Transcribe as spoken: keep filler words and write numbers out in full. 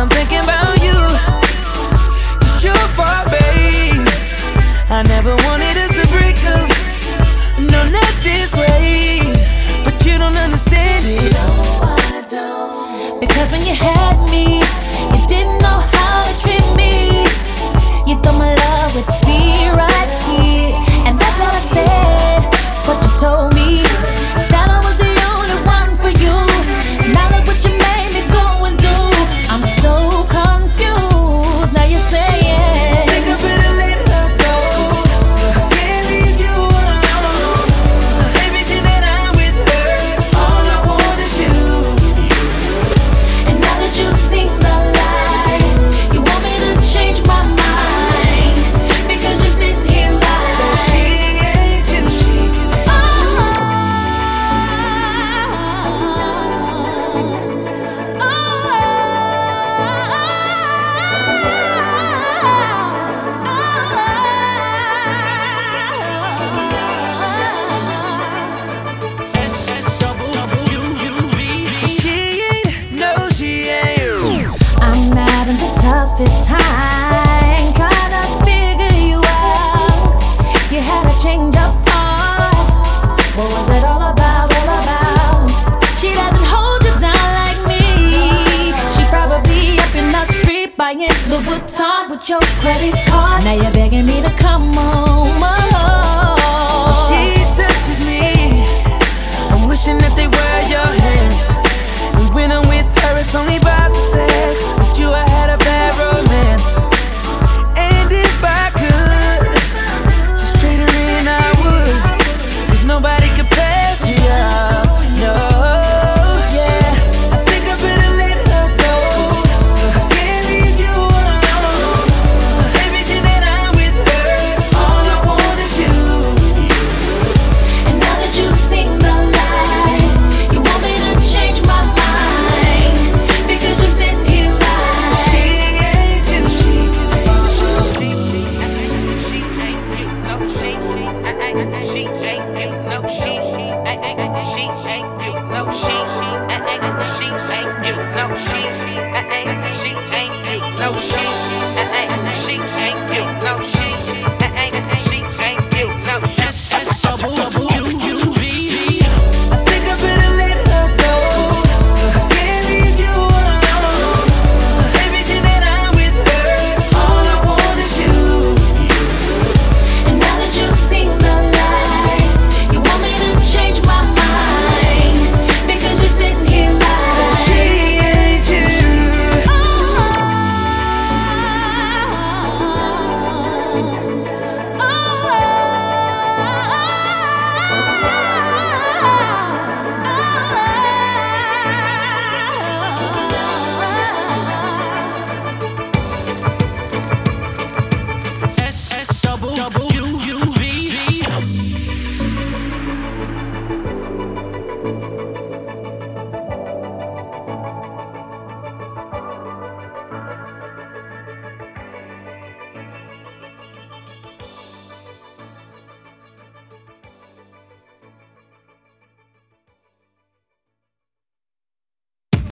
I'm thinking about you. It's your fault, babe. I never wanted us to break up. No, not this way. But you don't understand it. No, I don't. Because when you had me, you didn't know how to treat me. You thought my love would be right here, and that's what I said. But you told me that I was the only one for you. Now look what you made me go and do. I'm so confused. Now you're saying think I better let her go. Can't leave you alone. Everything that I'm with her, all I want is you. And now that you've seen the light, you want me to change my mind because you're sitting here lying. She ain't you, she. She ain't, no, she ain't. I'm having the toughest time trying to figure you out. You had a change of heart. What was it all about, all about? She doesn't hold you down like me. She probably up in the street buying Louis Vuitton with your credit card. Now you're begging me to come home. Oh. She touches me. I'm wishing that they were your hands. And when I'm with her, it's only by